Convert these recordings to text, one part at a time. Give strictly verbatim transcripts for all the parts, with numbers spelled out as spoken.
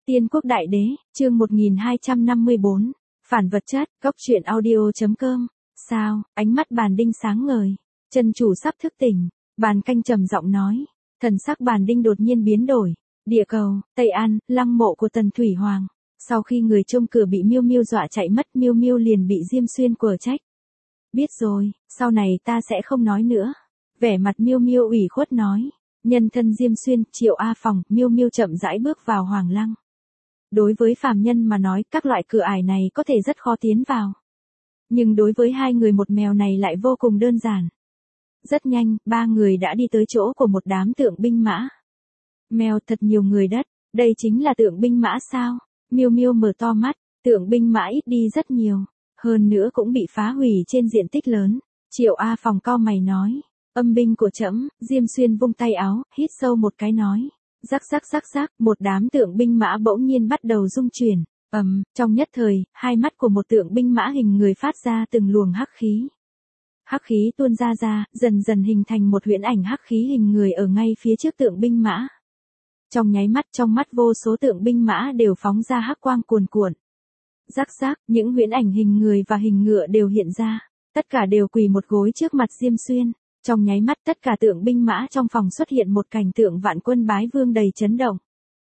Tiên Quốc Đại Đế, chương một nghìn hai trăm năm mươi bốn, Phản vật chất, góc truyện audio.com. Sao, ánh mắt Bàn Đinh sáng ngời, chân chủ sắp thức tỉnh, Bàn Canh trầm giọng nói, thần sắc Bàn Đinh đột nhiên biến đổi, địa cầu, Tây An, lăng mộ của Tần Thủy Hoàng. Sau khi người trông cửa bị Miêu Miêu dọa chạy mất, Miêu Miêu liền bị Diêm Xuyên quở trách. Biết rồi, sau này ta sẽ không nói nữa. Vẻ mặt Miêu Miêu ủy khuất nói, nhân thân Diêm Xuyên, Triệu A Phòng, Miêu Miêu chậm rãi bước vào Hoàng Lăng. Đối với phàm nhân mà nói, các loại cửa ải này có thể rất khó tiến vào. Nhưng đối với hai người một mèo này lại vô cùng đơn giản. Rất nhanh, ba người đã đi tới chỗ của một đám tượng binh mã. Mèo, thật nhiều người đất, đây chính là tượng binh mã sao? Miêu Miêu mở to mắt, tượng binh mã ít đi rất nhiều, hơn nữa cũng bị phá hủy trên diện tích lớn. Triệu A Phòng cau mày nói, âm binh của trẫm. Diêm Xuyên vung tay áo, hít sâu một cái nói. Rắc rắc rắc rắc, một đám tượng binh mã bỗng nhiên bắt đầu rung chuyển, ầm, um, trong nhất thời, hai mắt của một tượng binh mã hình người phát ra từng luồng hắc khí. Hắc khí tuôn ra ra, dần dần hình thành một huyễn ảnh hắc khí hình người ở ngay phía trước tượng binh mã. Trong nháy mắt, trong mắt vô số tượng binh mã đều phóng ra hắc quang cuồn cuộn. Rắc rắc, những huyễn ảnh hình người và hình ngựa đều hiện ra, tất cả đều quỳ một gối trước mặt Diêm Xuyên. Trong nháy mắt tất cả tượng binh mã trong phòng xuất hiện một cảnh tượng vạn quân bái vương đầy chấn động.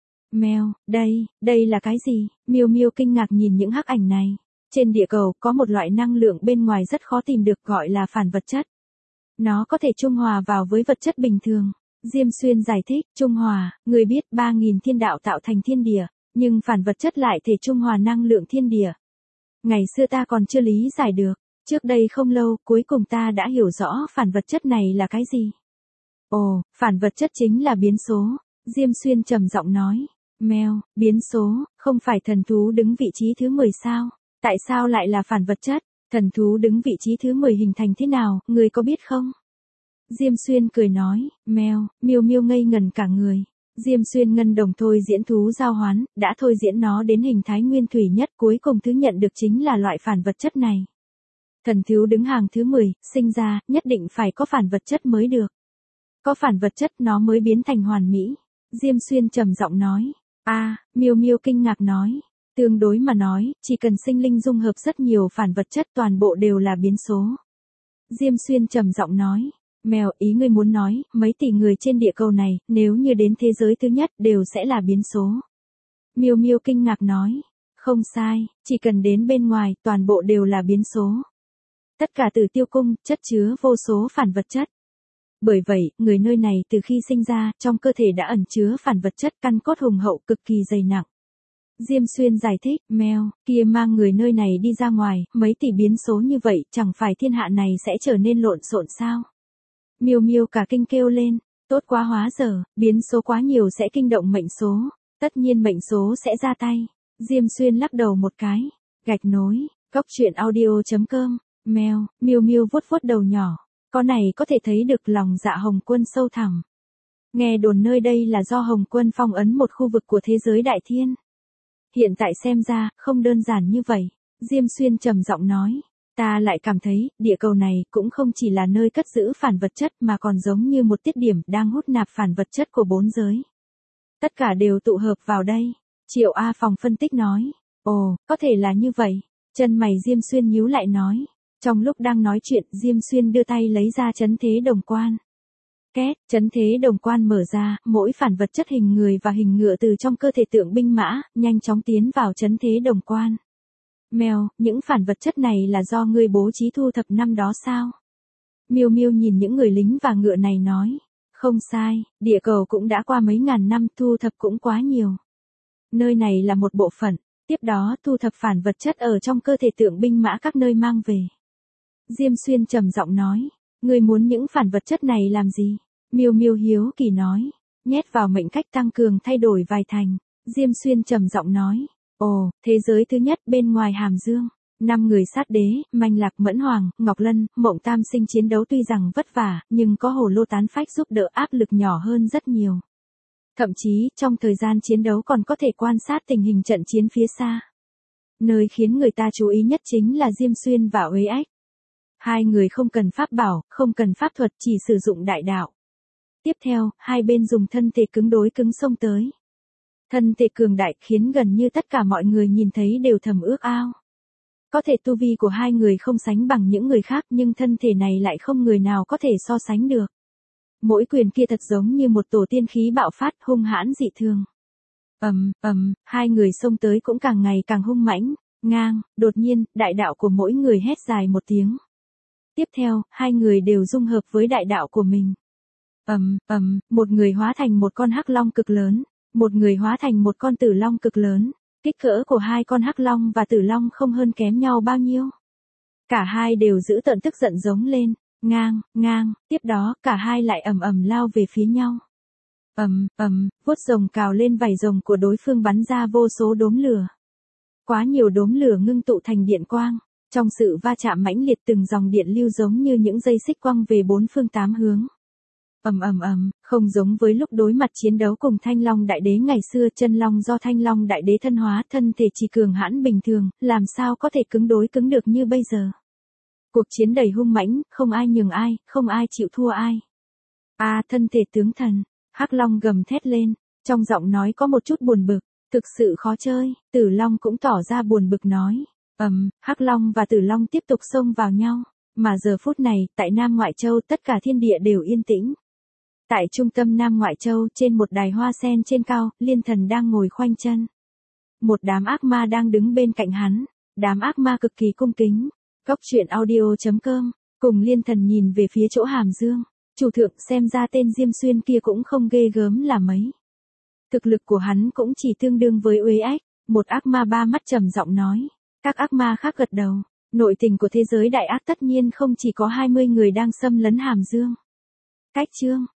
Mèo, đây, đây là cái gì? Miêu Miêu kinh ngạc nhìn những hắc ảnh này. Trên địa cầu có một loại năng lượng bên ngoài rất khó tìm được gọi là phản vật chất. Nó có thể trung hòa vào với vật chất bình thường. Diêm Xuyên giải thích, trung hòa, người biết ba nghìn thiên đạo tạo thành thiên địa, nhưng phản vật chất lại thể trung hòa năng lượng thiên địa. Ngày xưa ta còn chưa lý giải được. Trước đây không lâu, cuối cùng ta đã hiểu rõ phản vật chất này là cái gì. Ồ, phản vật chất chính là biến số. Diêm Xuyên trầm giọng nói. Mèo, biến số, không phải thần thú đứng vị trí thứ mười sao? Tại sao lại là phản vật chất? Thần thú đứng vị trí thứ mười hình thành thế nào, người có biết không? Diêm Xuyên cười nói, mèo, Miêu Miêu ngây ngần cả người. Diêm Xuyên ngân đồng thôi diễn thú giao hoán, đã thôi diễn nó đến hình thái nguyên thủy nhất, cuối cùng thứ nhận được chính là loại phản vật chất này. Thần thú đứng hàng thứ mười, sinh ra, nhất định phải có phản vật chất mới được. Có phản vật chất nó mới biến thành hoàn mỹ. Diêm Xuyên trầm giọng nói. A, à, Miêu Miêu kinh ngạc nói. Tương đối mà nói, chỉ cần sinh linh dung hợp rất nhiều phản vật chất toàn bộ đều là biến số. Diêm Xuyên trầm giọng nói. Mèo, ý ngươi muốn nói, mấy tỷ người trên địa cầu này, nếu như đến thế giới thứ nhất đều sẽ là biến số. Miêu Miêu kinh ngạc nói. Không sai, chỉ cần đến bên ngoài, toàn bộ đều là biến số. Tất cả Tử Tiêu Cung, chất chứa vô số phản vật chất. Bởi vậy, người nơi này từ khi sinh ra, trong cơ thể đã ẩn chứa phản vật chất căn cốt hùng hậu cực kỳ dày nặng. Diêm Xuyên giải thích, mèo, kia mang người nơi này đi ra ngoài, mấy tỷ biến số như vậy, chẳng phải thiên hạ này sẽ trở nên lộn xộn sao? Miêu Miêu cả kinh kêu lên, tốt quá hóa giờ, biến số quá nhiều sẽ kinh động mệnh số, tất nhiên mệnh số sẽ ra tay. Diêm Xuyên lắc đầu một cái, gạch nối, góc truyện audio.com. Mèo, Miêu Miêu vuốt vuốt đầu nhỏ, con này có thể thấy được lòng dạ Hồng Quân sâu thẳm. Nghe đồn nơi đây là do Hồng Quân phong ấn một khu vực của thế giới đại thiên. Hiện tại xem ra, không đơn giản như vậy. Diêm Xuyên trầm giọng nói, ta lại cảm thấy, địa cầu này cũng không chỉ là nơi cất giữ phản vật chất mà còn giống như một tiết điểm đang hút nạp phản vật chất của bốn giới. Tất cả đều tụ hợp vào đây. Triệu A Phòng phân tích nói, ồ, có thể là như vậy. Chân mày Diêm Xuyên nhíu lại nói. Trong lúc đang nói chuyện, Diêm Xuyên đưa tay lấy ra chấn thế đồng quan. Két, chấn thế đồng quan mở ra, mỗi phản vật chất hình người và hình ngựa từ trong cơ thể tượng binh mã, nhanh chóng tiến vào chấn thế đồng quan. Mèo, những phản vật chất này là do ngươi bố trí thu thập năm đó sao? Miêu Miêu nhìn những người lính và ngựa này nói. Không sai, địa cầu cũng đã qua mấy ngàn năm, thu thập cũng quá nhiều. Nơi này là một bộ phận, tiếp đó thu thập phản vật chất ở trong cơ thể tượng binh mã các nơi mang về. Diêm Xuyên trầm giọng nói, ngươi muốn những phản vật chất này làm gì? Miêu Miêu hiếu kỳ nói, nhét vào mệnh cách tăng cường thay đổi vài thành. Diêm Xuyên trầm giọng nói, ồ, thế giới thứ nhất bên ngoài Hàm Dương, năm người sát đế, Manh Lạc Mẫn Hoàng, Ngọc Lân, Mộng Tam Sinh chiến đấu tuy rằng vất vả, nhưng có Hồ Lô Tán Phách giúp đỡ áp lực nhỏ hơn rất nhiều. Thậm chí, trong thời gian chiến đấu còn có thể quan sát tình hình trận chiến phía xa. Nơi khiến người ta chú ý nhất chính là Diêm Xuyên và Uế Ách. Hai người không cần pháp bảo, không cần pháp thuật, chỉ sử dụng đại đạo. Tiếp theo, hai bên dùng thân thể cứng đối cứng xông tới. Thân thể cường đại khiến gần như tất cả mọi người nhìn thấy đều thầm ước ao. Có thể tu vi của hai người không sánh bằng những người khác nhưng thân thể này lại không người nào có thể so sánh được. Mỗi quyền kia thật giống như một tổ tiên khí bạo phát hung hãn dị thường. Ầm, ầm, hai người xông tới cũng càng ngày càng hung mãnh, ngang, đột nhiên, đại đạo của mỗi người hét dài một tiếng. Tiếp theo, hai người đều dung hợp với đại đạo của mình. Ầm, ầm, một người hóa thành một con hắc long cực lớn, một người hóa thành một con tử long cực lớn. Kích cỡ của hai con hắc long và tử long không hơn kém nhau bao nhiêu. Cả hai đều giữ tợn tức giận giống lên, ngang, ngang, tiếp đó cả hai lại ầm ầm lao về phía nhau. Ầm, ầm, vuốt rồng cào lên vảy rồng của đối phương bắn ra vô số đốm lửa. Quá nhiều đốm lửa ngưng tụ thành điện quang, trong sự va chạm mãnh liệt từng dòng điện lưu giống như những dây xích quăng về bốn phương tám hướng. Ầm ầm ầm, không giống với lúc đối mặt chiến đấu cùng Thanh Long Đại Đế ngày xưa, chân long do Thanh Long Đại Đế thân hóa, thân thể chỉ cường hãn bình thường, làm sao có thể cứng đối cứng được như bây giờ. Cuộc chiến đầy hung mãnh, không ai nhường ai, không ai chịu thua ai. A, à, thân thể tướng thần, Hắc Long gầm thét lên, trong giọng nói có một chút buồn bực, thực sự khó chơi. Tử Long cũng tỏ ra buồn bực nói, ầm, Hắc Long và Tử Long tiếp tục xông vào nhau, mà giờ phút này, tại Nam Ngoại Châu tất cả thiên địa đều yên tĩnh. Tại trung tâm Nam Ngoại Châu, trên một đài hoa sen trên cao, Liên Thần đang ngồi khoanh chân. Một đám ác ma đang đứng bên cạnh hắn, đám ác ma cực kỳ cung kính. Góc truyện audio chấm com, cùng Liên Thần nhìn về phía chỗ Hàm Dương. Chủ thượng, xem ra tên Diêm Xuyên kia cũng không ghê gớm là mấy. Thực lực của hắn cũng chỉ tương đương với Uế Ách, một ác ma ba mắt trầm giọng nói. Các ác ma khác gật đầu, nội tình của thế giới đại ác tất nhiên không chỉ có hai mươi người đang xâm lấn Hàm Dương. Cách chương